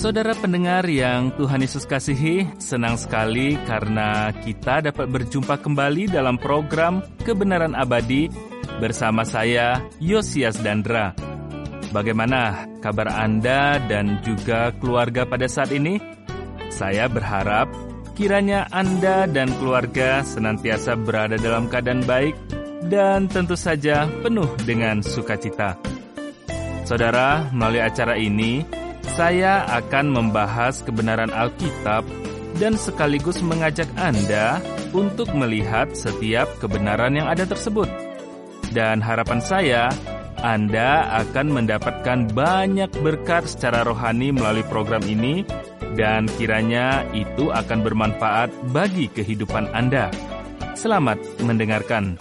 Saudara pendengar yang Tuhan Yesus kasihi, senang sekali karena kita dapat berjumpa kembali dalam program Kebenaran Abadi bersama saya, Yosias Dandra. Bagaimana kabar Anda dan juga keluarga pada saat ini? Saya berharap kiranya Anda dan keluarga senantiasa berada dalam keadaan baik dan tentu saja penuh dengan sukacita. Saudara, melalui acara ini, saya akan membahas kebenaran Alkitab dan sekaligus mengajak Anda untuk melihat setiap kebenaran yang ada tersebut. Dan harapan saya, Anda akan mendapatkan banyak berkat secara rohani melalui program ini, dan kiranya itu akan bermanfaat bagi kehidupan Anda. Selamat mendengarkan.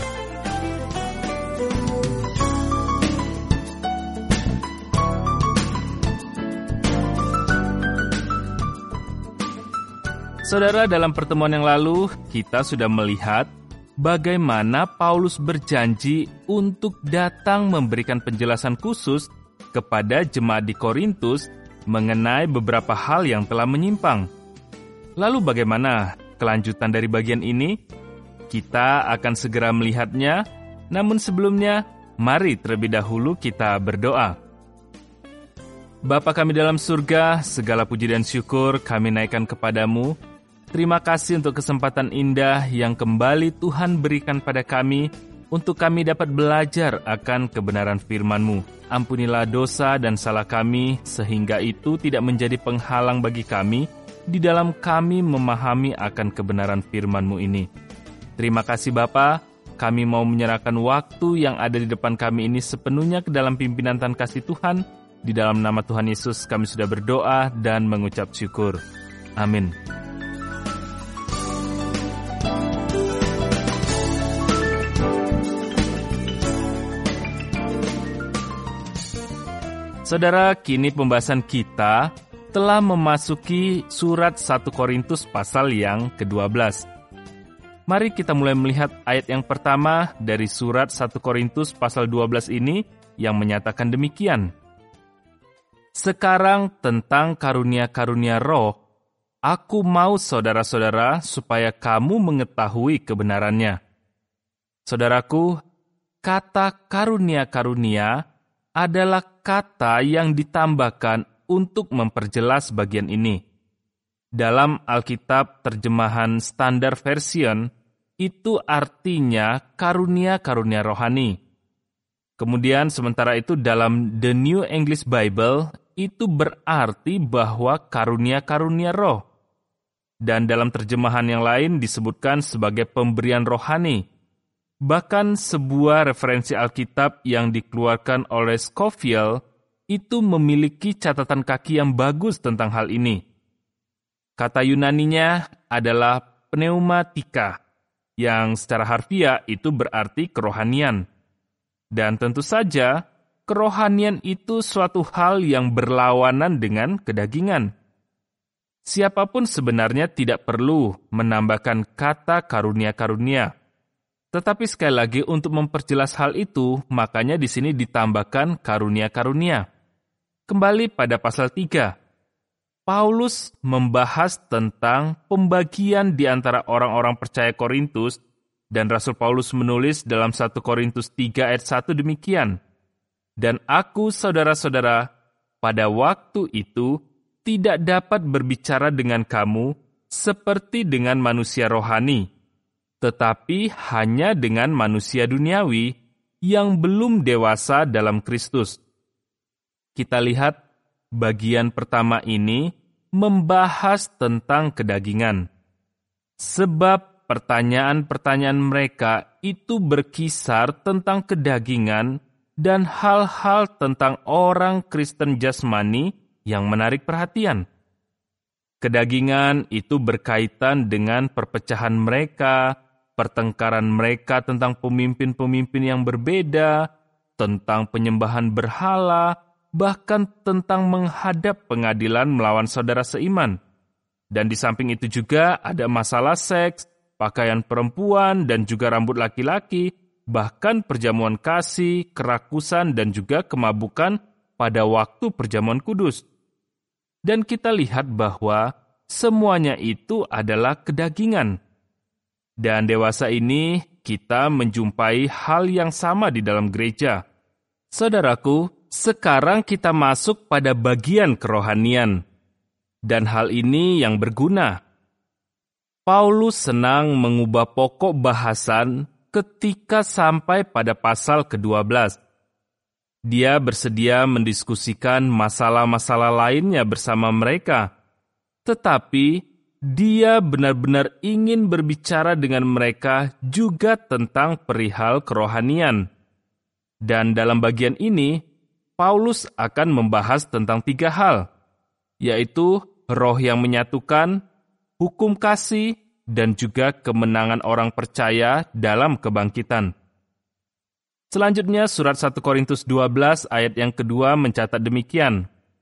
Saudara, dalam pertemuan yang lalu, kita sudah melihat bagaimana Paulus berjanji untuk datang memberikan penjelasan khusus kepada jemaat di Korintus mengenai beberapa hal yang telah menyimpang. Lalu bagaimana kelanjutan dari bagian ini? Kita akan segera melihatnya, namun sebelumnya, mari terlebih dahulu kita berdoa. Bapa kami dalam surga, segala puji dan syukur kami naikkan kepadamu. Terima kasih untuk kesempatan indah yang kembali Tuhan berikan pada kami untuk kami dapat belajar akan kebenaran firman-Mu. Ampunilah dosa dan salah kami sehingga itu tidak menjadi penghalang bagi kami di dalam kami memahami akan kebenaran firman-Mu ini. Terima kasih Bapa, kami mau menyerahkan waktu yang ada di depan kami ini sepenuhnya ke dalam pimpinan dan kasih Tuhan. Di dalam nama Tuhan Yesus kami sudah berdoa dan mengucap syukur. Amin. Saudara, kini pembahasan kita telah memasuki surat 1 Korintus pasal yang ke-12. Mari kita mulai melihat ayat yang pertama dari surat 1 Korintus pasal 12 ini yang menyatakan demikian. Sekarang tentang karunia-karunia roh, aku mau saudara-saudara supaya kamu mengetahui kebenarannya. Saudaraku, kata karunia-karunia adalah kata yang ditambahkan untuk memperjelas bagian ini. Dalam Alkitab terjemahan Standard Version, itu artinya karunia-karunia rohani. Kemudian sementara itu dalam The New English Bible, itu berarti bahwa karunia-karunia roh. Dan dalam terjemahan yang lain disebutkan sebagai pemberian rohani. Bahkan sebuah referensi Alkitab yang dikeluarkan oleh Scofield itu memiliki catatan kaki yang bagus tentang hal ini. Kata Yunaninya adalah pneumatika, yang secara harfiah itu berarti kerohanian. Dan tentu saja, kerohanian itu suatu hal yang berlawanan dengan kedagingan. Siapapun sebenarnya tidak perlu menambahkan kata karunia-karunia. Tetapi sekali lagi untuk memperjelas hal itu, makanya di sini ditambahkan karunia-karunia. Kembali pada pasal 3. Paulus membahas tentang pembagian di antara orang-orang percaya Korintus, dan Rasul Paulus menulis dalam 1 Korintus 3 ayat 1 demikian. Dan aku, saudara-saudara, pada waktu itu tidak dapat berbicara dengan kamu seperti dengan manusia rohani, tetapi hanya dengan manusia duniawi yang belum dewasa dalam Kristus. Kita lihat bagian pertama ini membahas tentang kedagingan. Sebab pertanyaan-pertanyaan mereka itu berkisar tentang kedagingan dan hal-hal tentang orang Kristen jasmani yang menarik perhatian. Kedagingan itu berkaitan dengan perpecahan mereka, pertengkaran mereka tentang pemimpin-pemimpin yang berbeda, tentang penyembahan berhala, bahkan tentang menghadap pengadilan melawan saudara seiman. Dan di samping itu juga ada masalah seks, pakaian perempuan dan juga rambut laki-laki, bahkan perjamuan kasih, kerakusan dan juga kemabukan pada waktu perjamuan kudus. Dan kita lihat bahwa semuanya itu adalah kedagingan. Dan dewasa ini kita menjumpai hal yang sama di dalam gereja. Saudaraku, sekarang kita masuk pada bagian kerohanian. Dan hal ini yang berguna. Paulus senang mengubah pokok bahasan ketika sampai pada pasal ke-12. Dia bersedia mendiskusikan masalah-masalah lainnya bersama mereka. Tetapi dia benar-benar ingin berbicara dengan mereka juga tentang perihal kerohanian. Dan dalam bagian ini, Paulus akan membahas tentang 3 hal, yaitu roh yang menyatukan, hukum kasih, dan juga kemenangan orang percaya dalam kebangkitan. Selanjutnya, surat 1 Korintus 12 ayat yang kedua mencatat demikian.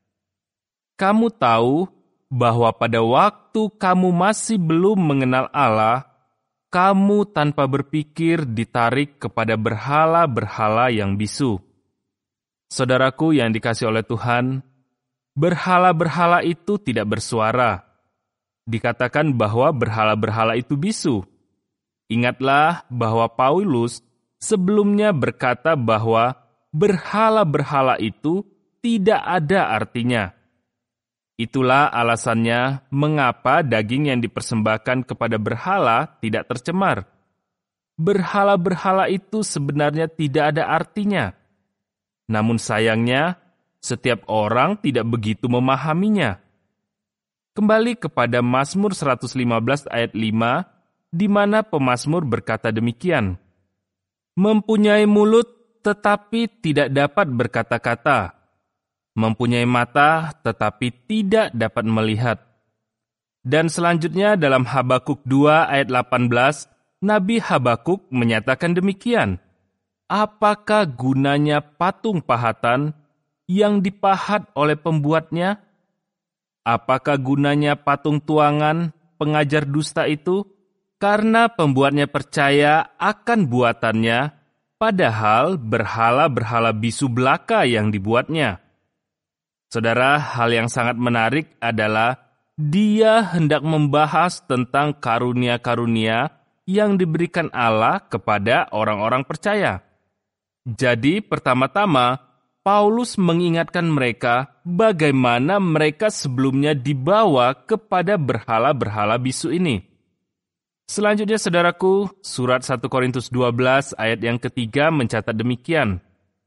Kamu tahu bahwa pada waktu kamu masih belum mengenal Allah, kamu tanpa berpikir ditarik kepada berhala-berhala yang bisu. Saudaraku yang dikasihi oleh Tuhan, berhala-berhala itu tidak bersuara. Dikatakan bahwa berhala-berhala itu bisu. Ingatlah bahwa Paulus sebelumnya berkata bahwa berhala-berhala itu tidak ada artinya. Itulah alasannya mengapa daging yang dipersembahkan kepada berhala tidak tercemar. Berhala-berhala itu sebenarnya tidak ada artinya. Namun sayangnya, setiap orang tidak begitu memahaminya. Kembali kepada Mazmur 115 ayat 5, di mana pemazmur berkata demikian. Mempunyai mulut tetapi tidak dapat berkata-kata. Mempunyai mata tetapi tidak dapat melihat. Dan selanjutnya dalam Habakuk 2 ayat 18, Nabi Habakuk menyatakan demikian. Apakah gunanya patung pahatan yang dipahat oleh pembuatnya? Apakah gunanya patung tuangan pengajar dusta itu? Karena pembuatnya percaya akan buatannya, padahal berhala-berhala bisu belaka yang dibuatnya. Saudara, hal yang sangat menarik adalah dia hendak membahas tentang karunia-karunia yang diberikan Allah kepada orang-orang percaya. Jadi, pertama-tama, Paulus mengingatkan mereka bagaimana mereka sebelumnya dibawa kepada berhala-berhala bisu ini. Selanjutnya, saudaraku, surat 1 Korintus 12 ayat yang ketiga mencatat demikian.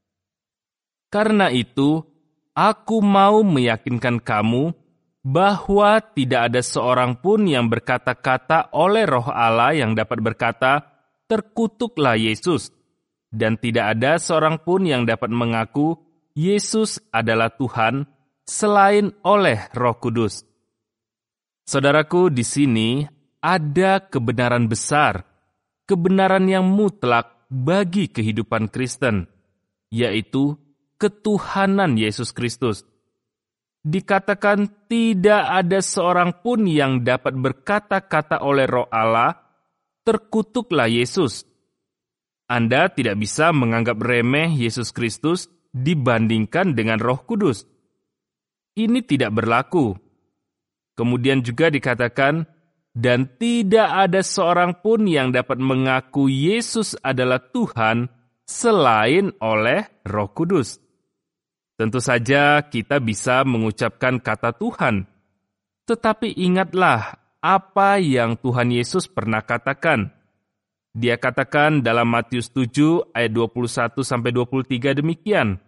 Karena itu, aku mau meyakinkan kamu bahwa tidak ada seorang pun yang berkata-kata oleh Roh Allah yang dapat berkata, terkutuklah Yesus. Dan tidak ada seorang pun yang dapat mengaku Yesus adalah Tuhan selain oleh Roh Kudus. Saudaraku, di sini ada kebenaran besar, kebenaran yang mutlak bagi kehidupan Kristen, yaitu ketuhanan Yesus Kristus. Dikatakan tidak ada seorang pun yang dapat berkata-kata oleh Roh Allah, terkutuklah Yesus. Anda tidak bisa menganggap remeh Yesus Kristus dibandingkan dengan Roh Kudus. Ini tidak berlaku. Kemudian juga dikatakan, dan tidak ada seorang pun yang dapat mengaku Yesus adalah Tuhan selain oleh Roh Kudus. Tentu saja kita bisa mengucapkan kata Tuhan, tetapi ingatlah apa yang Tuhan Yesus pernah katakan. Dia katakan dalam Matius 7 ayat 21-23 demikian.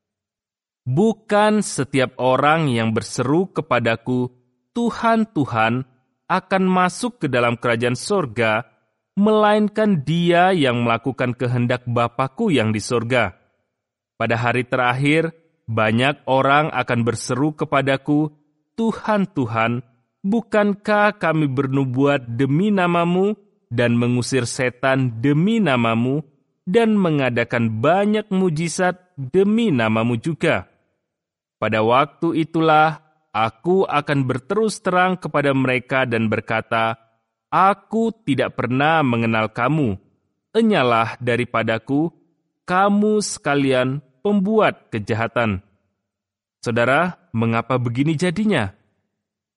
Bukan setiap orang yang berseru kepadaku, Tuhan, Tuhan, akan masuk ke dalam kerajaan sorga, melainkan dia yang melakukan kehendak Bapa-Ku yang di sorga. Pada hari terakhir, banyak orang akan berseru kepadaku, Tuhan, Tuhan, bukankah kami bernubuat demi namamu, dan mengusir setan demi namamu, dan mengadakan banyak mujizat demi namamu juga. Pada waktu itulah, aku akan berterus terang kepada mereka dan berkata, aku tidak pernah mengenal kamu. Enyalah daripadaku, kamu sekalian pembuat kejahatan. Saudara, mengapa begini jadinya?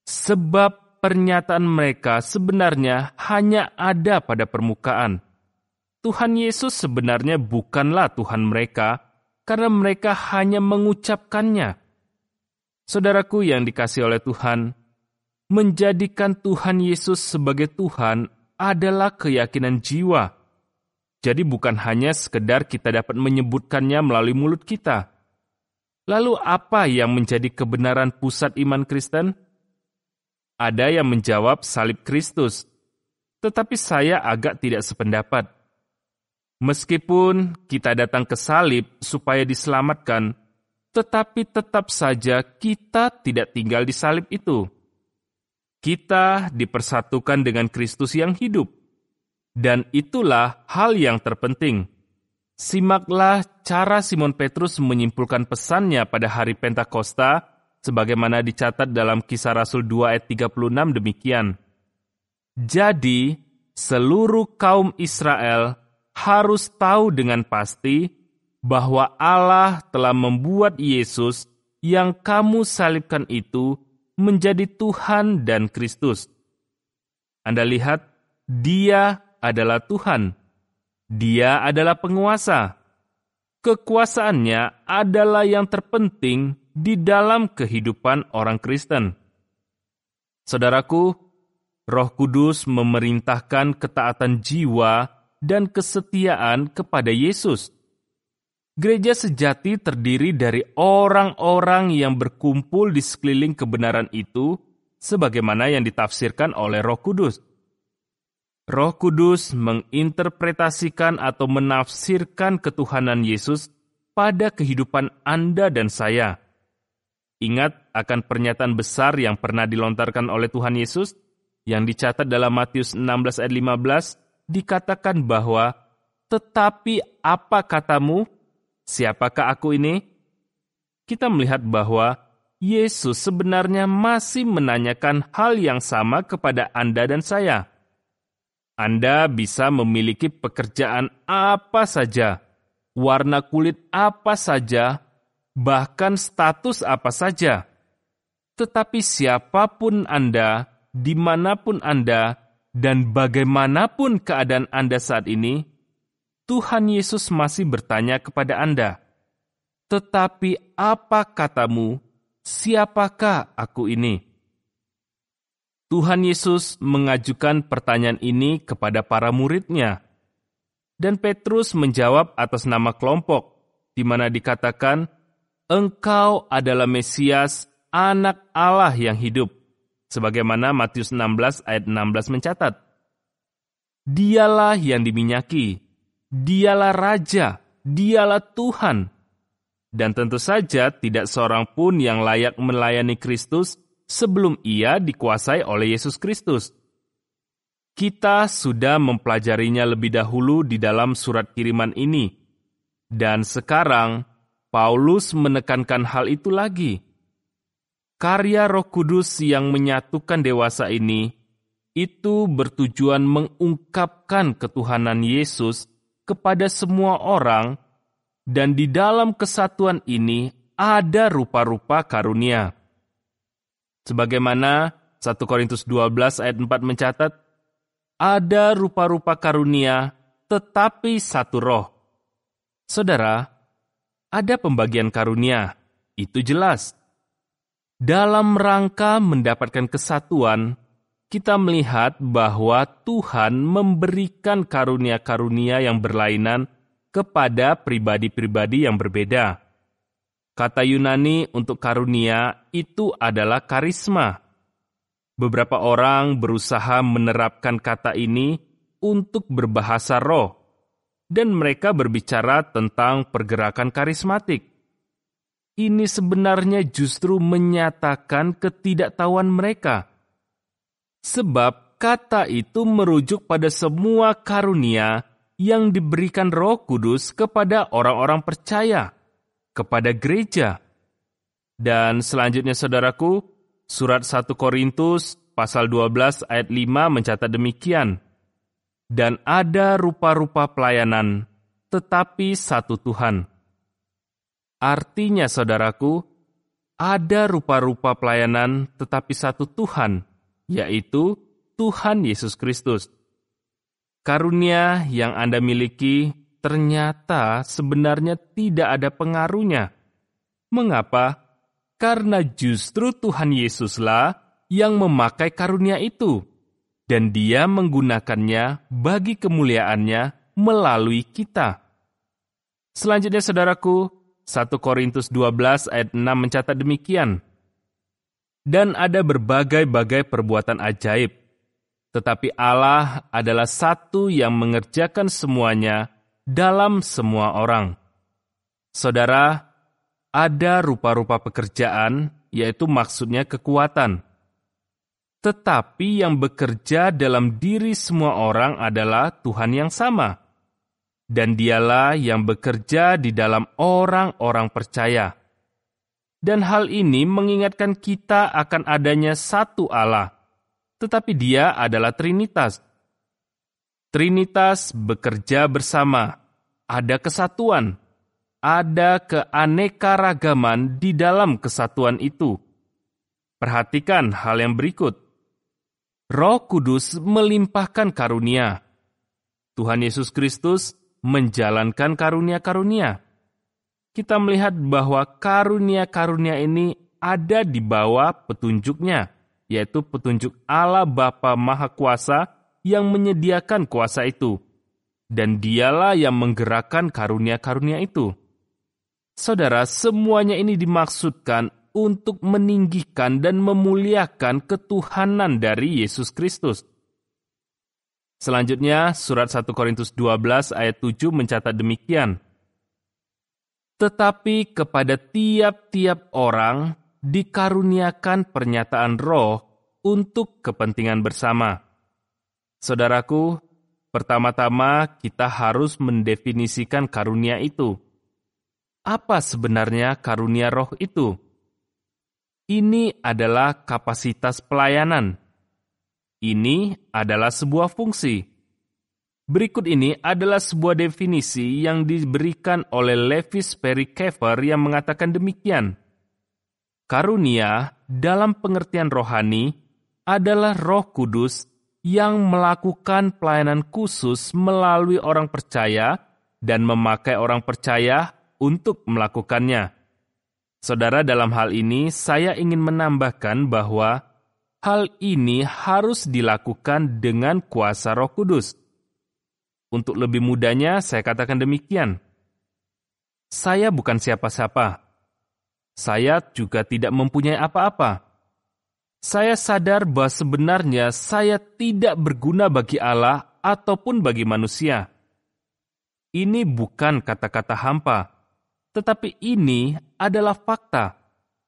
Sebab pernyataan mereka sebenarnya hanya ada pada permukaan. Tuhan Yesus sebenarnya bukanlah Tuhan mereka, karena mereka hanya mengucapkannya. Saudaraku yang dikasihi oleh Tuhan, menjadikan Tuhan Yesus sebagai Tuhan adalah keyakinan jiwa. Jadi bukan hanya sekedar kita dapat menyebutkannya melalui mulut kita. Lalu apa yang menjadi kebenaran pusat iman Kristen? Ada yang menjawab salib Kristus, tetapi saya agak tidak sependapat. Meskipun kita datang ke salib supaya diselamatkan, tetapi tetap saja kita tidak tinggal di salib itu. Kita dipersatukan dengan Kristus yang hidup. Dan itulah hal yang terpenting. Simaklah cara Simon Petrus menyimpulkan pesannya pada hari Pentakosta, sebagaimana dicatat dalam Kisah Rasul 2 ayat 36 demikian. Jadi, seluruh kaum Israel harus tahu dengan pasti bahwa Allah telah membuat Yesus yang kamu salibkan itu menjadi Tuhan dan Kristus. Anda lihat, Dia adalah Tuhan. Dia adalah penguasa. Kekuasaannya adalah yang terpenting di dalam kehidupan orang Kristen. Saudaraku, Roh Kudus memerintahkan ketaatan jiwa dan kesetiaan kepada Yesus. Gereja sejati terdiri dari orang-orang yang berkumpul di sekeliling kebenaran itu, sebagaimana yang ditafsirkan oleh Roh Kudus. Roh Kudus menginterpretasikan atau menafsirkan ketuhanan Yesus pada kehidupan Anda dan saya. Ingat akan pernyataan besar yang pernah dilontarkan oleh Tuhan Yesus, yang dicatat dalam Matius 16 ayat 15, dikatakan bahwa, "Tetapi apa katamu? Siapakah aku ini?" Kita melihat bahwa Yesus sebenarnya masih menanyakan hal yang sama kepada Anda dan saya. Anda bisa memiliki pekerjaan apa saja, warna kulit apa saja, bahkan status apa saja. Tetapi siapapun Anda, dimanapun Anda, dan bagaimanapun keadaan Anda saat ini, Tuhan Yesus masih bertanya kepada Anda, "Tetapi apa katamu? Siapakah aku ini?" Tuhan Yesus mengajukan pertanyaan ini kepada para murid-Nya. Dan Petrus menjawab atas nama kelompok, di mana dikatakan, "Engkau adalah Mesias, Anak Allah yang hidup." Sebagaimana Matius 16 ayat 16 mencatat. Dialah yang diminyaki, Dialah Raja, Dialah Tuhan. Dan tentu saja tidak seorang pun yang layak melayani Kristus sebelum ia dikuasai oleh Yesus Kristus. Kita sudah mempelajarinya lebih dahulu di dalam surat kiriman ini. Dan sekarang, Paulus menekankan hal itu lagi. Karya Roh Kudus yang menyatukan dewasa ini, itu bertujuan mengungkapkan ketuhanan Yesus kepada semua orang, dan di dalam kesatuan ini ada rupa-rupa karunia. Sebagaimana 1 Korintus 12 ayat 4 mencatat, ada rupa-rupa karunia, tetapi satu roh. Saudara, ada pembagian karunia, itu jelas. Dalam rangka mendapatkan kesatuan, kita melihat bahwa Tuhan memberikan karunia-karunia yang berlainan kepada pribadi-pribadi yang berbeda. Kata Yunani untuk karunia itu adalah karisma. Beberapa orang berusaha menerapkan kata ini untuk berbahasa roh, dan mereka berbicara tentang pergerakan karismatik. Ini sebenarnya justru menyatakan ketidaktahuan mereka. Sebab kata itu merujuk pada semua karunia yang diberikan Roh Kudus kepada orang-orang percaya, kepada gereja. Dan selanjutnya saudaraku, surat 1 Korintus pasal 12 ayat 5 mencatat demikian. Dan ada rupa-rupa pelayanan, tetapi satu Tuhan. Artinya saudaraku, ada rupa-rupa pelayanan tetapi satu Tuhan, yaitu Tuhan Yesus Kristus. Karunia yang Anda miliki ternyata sebenarnya tidak ada pengaruhnya. Mengapa? Karena justru Tuhan Yesuslah yang memakai karunia itu, dan Dia menggunakannya bagi kemuliaannya melalui kita. Selanjutnya, saudaraku, 1 Korintus 12 ayat 6 mencatat demikian. Dan ada berbagai-bagai perbuatan ajaib, tetapi Allah adalah satu yang mengerjakan semuanya dalam semua orang. Saudara, ada rupa-rupa pekerjaan, yaitu maksudnya kekuatan. Tetapi yang bekerja dalam diri semua orang adalah Tuhan yang sama. Dan Dialah yang bekerja di dalam orang-orang percaya. Dan hal ini mengingatkan kita akan adanya satu Allah, tetapi Dia adalah Trinitas. Trinitas bekerja bersama, ada kesatuan, ada keanekaragaman di dalam kesatuan itu. Perhatikan hal yang berikut. Roh Kudus melimpahkan karunia. Tuhan Yesus Kristus menjalankan karunia-karunia. Kita melihat bahwa karunia-karunia ini ada di bawah petunjuknya, yaitu petunjuk Allah Bapa Maha Kuasa yang menyediakan kuasa itu. Dan Dialah yang menggerakkan karunia-karunia itu. Saudara, semuanya ini dimaksudkan untuk meninggikan dan memuliakan ketuhanan dari Yesus Kristus. Selanjutnya, surat 1 Korintus 12 ayat 7 mencatat demikian. Tetapi kepada tiap-tiap orang dikaruniakan pernyataan roh untuk kepentingan bersama. Saudaraku, pertama-tama kita harus mendefinisikan karunia itu. Apa sebenarnya karunia roh itu? Ini adalah kapasitas pelayanan. Ini adalah sebuah fungsi. Berikut ini adalah sebuah definisi yang diberikan oleh Levi Sperry Chafer yang mengatakan demikian. Karunia dalam pengertian rohani adalah Roh Kudus yang melakukan pelayanan khusus melalui orang percaya dan memakai orang percaya untuk melakukannya. Saudara, dalam hal ini saya ingin menambahkan bahwa hal ini harus dilakukan dengan kuasa Roh Kudus. Untuk lebih mudahnya, saya katakan demikian. Saya bukan siapa-siapa. Saya juga tidak mempunyai apa-apa. Saya sadar bahwa sebenarnya saya tidak berguna bagi Allah ataupun bagi manusia. Ini bukan kata-kata hampa, tetapi ini adalah fakta.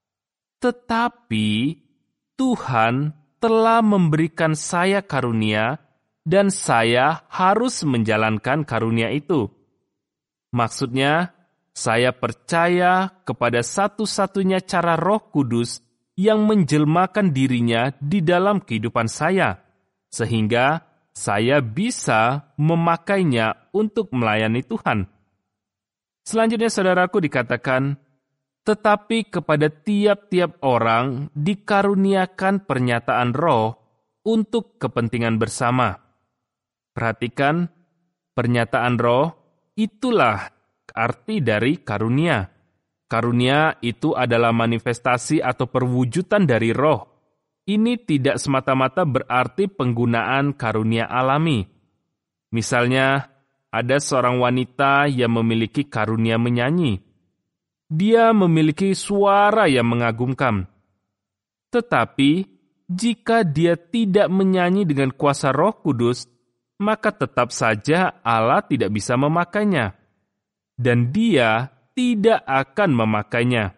Tetapi Tuhan telah memberikan saya karunia dan saya harus menjalankan karunia itu. Maksudnya, saya percaya kepada satu-satunya cara Roh Kudus yang menjelmakan dirinya di dalam kehidupan saya, sehingga saya bisa memakainya untuk melayani Tuhan. Selanjutnya, saudaraku, dikatakan, tetapi kepada tiap-tiap orang dikaruniakan pernyataan roh untuk kepentingan bersama. Perhatikan, pernyataan roh itulah arti dari karunia. Karunia itu adalah manifestasi atau perwujudan dari roh. Ini tidak semata-mata berarti penggunaan karunia alami. Misalnya, ada seorang wanita yang memiliki karunia menyanyi. Dia memiliki suara yang mengagumkan. Tetapi, jika dia tidak menyanyi dengan kuasa Roh Kudus, maka tetap saja Allah tidak bisa memakainya. Dan Dia tidak akan memakainya.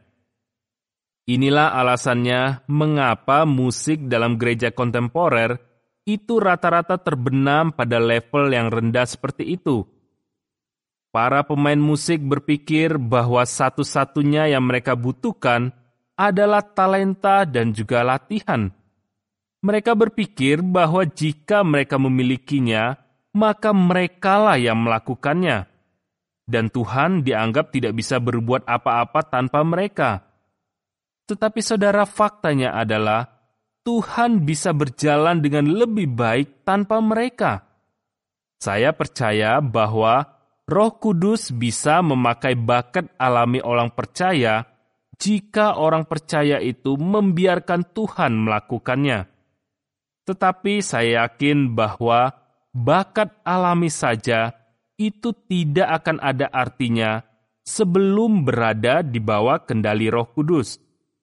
Inilah alasannya mengapa musik dalam gereja kontemporer itu rata-rata terbenam pada level yang rendah seperti itu. Para pemain musik berpikir bahwa satu-satunya yang mereka butuhkan adalah talenta dan juga latihan. Mereka berpikir bahwa jika mereka memilikinya, maka merekalah yang melakukannya. Dan Tuhan dianggap tidak bisa berbuat apa-apa tanpa mereka. Tetapi saudara, faktanya adalah Tuhan bisa berjalan dengan lebih baik tanpa mereka. Saya percaya bahwa Roh Kudus bisa memakai bakat alami orang percaya jika orang percaya itu membiarkan Tuhan melakukannya. Tetapi saya yakin bahwa bakat alami saja itu tidak akan ada artinya sebelum berada di bawah kendali Roh Kudus.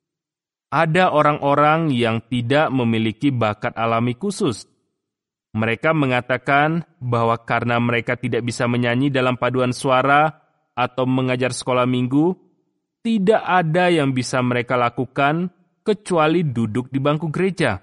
Ada orang-orang yang tidak memiliki bakat alami khusus. Mereka mengatakan bahwa karena mereka tidak bisa menyanyi dalam paduan suara atau mengajar sekolah minggu, tidak ada yang bisa mereka lakukan kecuali duduk di bangku gereja.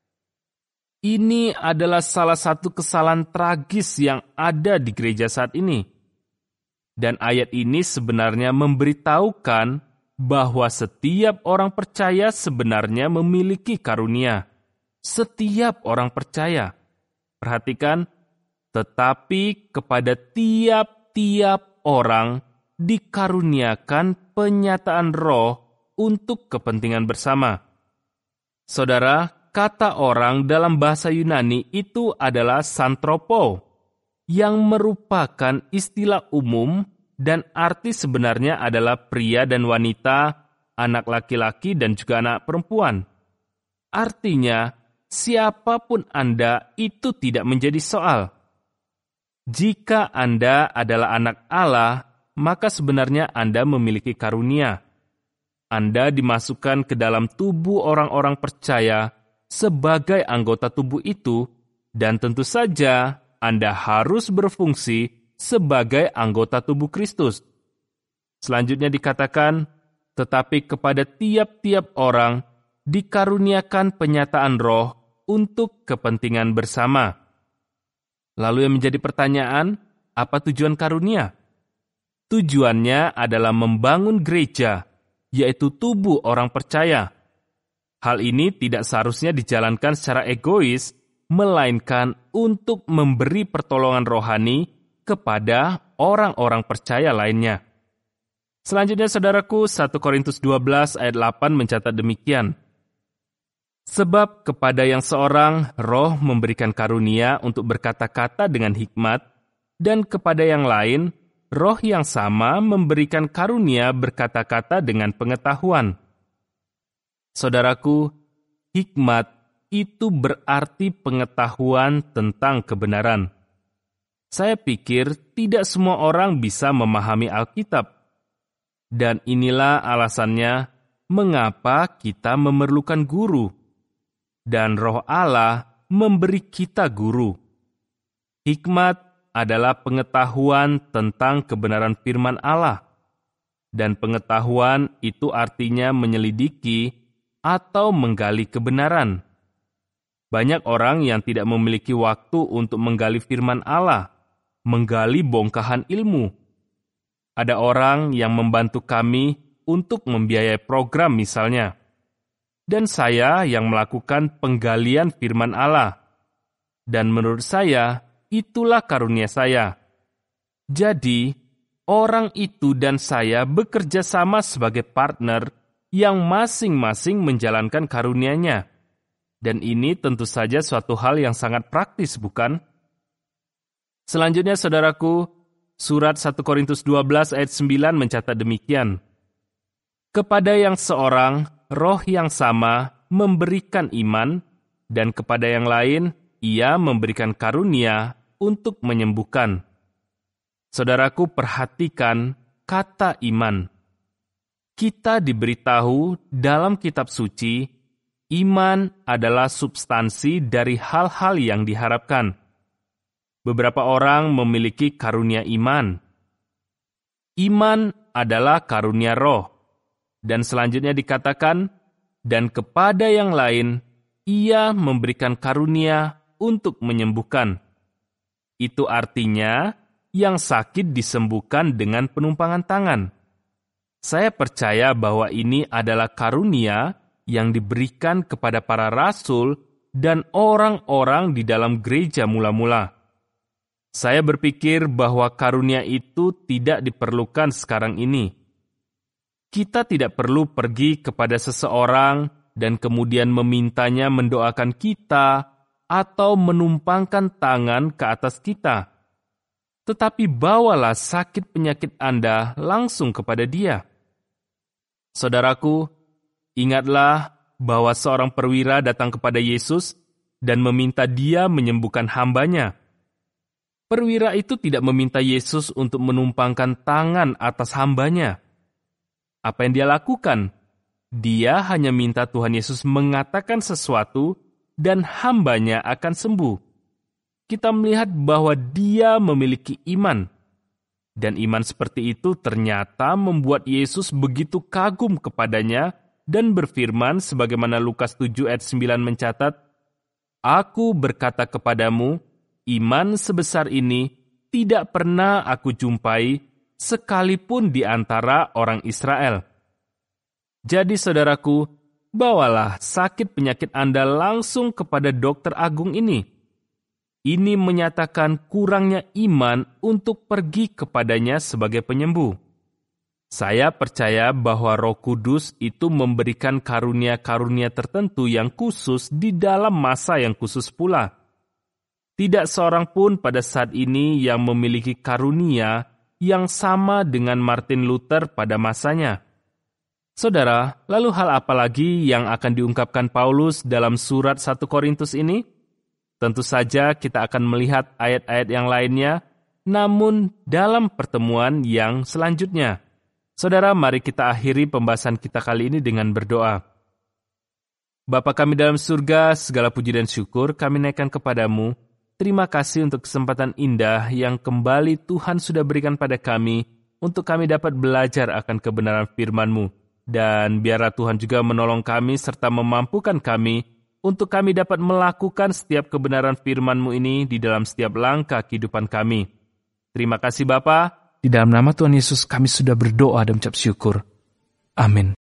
Ini adalah salah satu kesalahan tragis yang ada di gereja saat ini. Dan ayat ini sebenarnya memberitahukan bahwa setiap orang percaya sebenarnya memiliki karunia. Setiap orang percaya. Perhatikan, tetapi kepada tiap-tiap orang dikaruniakan penyataan Roh untuk kepentingan bersama. Saudara, kata orang dalam bahasa Yunani itu adalah santropo, yang merupakan istilah umum dan arti sebenarnya adalah pria dan wanita, anak laki-laki dan juga anak perempuan. Artinya, siapapun Anda itu tidak menjadi soal. Jika Anda adalah anak Allah, maka sebenarnya Anda memiliki karunia. Anda dimasukkan ke dalam tubuh orang-orang percaya sebagai anggota tubuh itu, dan tentu saja Anda harus berfungsi sebagai anggota tubuh Kristus. Selanjutnya dikatakan, tetapi kepada tiap-tiap orang dikaruniakan penyataan Roh untuk kepentingan bersama. Lalu yang menjadi pertanyaan, apa tujuan karunia? Tujuannya adalah membangun gereja, yaitu tubuh orang percaya. Hal ini tidak seharusnya dijalankan secara egois, melainkan untuk memberi pertolongan rohani kepada orang-orang percaya lainnya. Selanjutnya, saudaraku, 1 Korintus 12 ayat 8 mencatat demikian. Sebab kepada yang seorang Roh memberikan karunia untuk berkata-kata dengan hikmat, dan kepada yang lain Roh yang sama memberikan karunia berkata-kata dengan pengetahuan. Saudaraku, hikmat itu berarti pengetahuan tentang kebenaran. Saya pikir tidak semua orang bisa memahami Alkitab. Dan inilah alasannya mengapa kita memerlukan guru. Dan Roh Allah memberi kita guru. Hikmat adalah pengetahuan tentang kebenaran firman Allah. Dan pengetahuan itu artinya menyelidiki atau menggali kebenaran. Banyak orang yang tidak memiliki waktu untuk menggali firman Allah, menggali bongkahan ilmu. Ada orang yang membantu kami untuk membiayai program misalnya. Dan saya yang melakukan penggalian firman Allah. Dan menurut saya, itulah karunia saya. Jadi, orang itu dan saya bekerja sama sebagai partner yang masing-masing menjalankan karunia-Nya. Dan ini tentu saja suatu hal yang sangat praktis, bukan? Selanjutnya, saudaraku, surat 1 Korintus 12 ayat 9 mencatat demikian. Kepada yang seorang, Roh yang sama memberikan iman, dan kepada yang lain, Ia memberikan karunia untuk menyembuhkan. Saudaraku, perhatikan kata iman. Kita diberitahu dalam kitab suci, iman adalah substansi dari hal-hal yang diharapkan. Beberapa orang memiliki karunia iman. Iman adalah karunia Roh. Dan selanjutnya dikatakan, dan kepada yang lain, Ia memberikan karunia untuk menyembuhkan. Itu artinya, yang sakit disembuhkan dengan penumpangan tangan. Saya percaya bahwa ini adalah karunia yang diberikan kepada para rasul dan orang-orang di dalam gereja mula-mula. Saya berpikir bahwa karunia itu tidak diperlukan sekarang ini. kita tidak perlu pergi kepada seseorang dan kemudian memintanya mendoakan kita atau menumpangkan tangan ke atas kita. Tetapi bawalah sakit penyakit Anda langsung kepada dia. Saudaraku, ingatlah bahwa seorang perwira datang kepada Yesus dan meminta dia menyembuhkan hambanya. Perwira itu tidak meminta Yesus untuk menumpangkan tangan atas hambanya. Apa yang dia lakukan? Dia hanya minta Tuhan Yesus mengatakan sesuatu dan hambanya akan sembuh. Kita melihat bahwa dia memiliki iman. Dan iman seperti itu ternyata membuat Yesus begitu kagum kepadanya dan berfirman sebagaimana Lukas 7 ayat 9 mencatat, "Aku berkata kepadamu, iman sebesar ini tidak pernah aku jumpai sekalipun di antara orang Israel." Jadi saudaraku, bawalah sakit penyakit Anda langsung kepada dokter agung ini. Ini menyatakan kurangnya iman untuk pergi kepadanya sebagai penyembuh. Saya percaya bahwa Roh Kudus itu memberikan karunia-karunia tertentu yang khusus di dalam masa yang khusus pula. Tidak seorang pun pada saat ini yang memiliki karunia yang sama dengan Martin Luther pada masanya. Saudara, lalu hal apa lagi yang akan diungkapkan Paulus dalam surat 1 Korintus ini? Tentu saja kita akan melihat ayat-ayat yang lainnya, namun dalam pertemuan yang selanjutnya. Saudara, mari kita akhiri pembahasan kita kali ini dengan berdoa. Bapa kami dalam surga, segala puji dan syukur kami naikkan kepadamu. Terima kasih untuk kesempatan indah yang kembali Tuhan sudah berikan pada kami, untuk kami dapat belajar akan kebenaran firman-Mu. Dan biarlah Tuhan juga menolong kami serta memampukan kami untuk kami dapat melakukan setiap kebenaran firman-Mu ini di dalam setiap langkah kehidupan kami. Terima kasih Bapa. Di dalam nama Tuhan Yesus kami sudah berdoa dan mengucap syukur. Amin.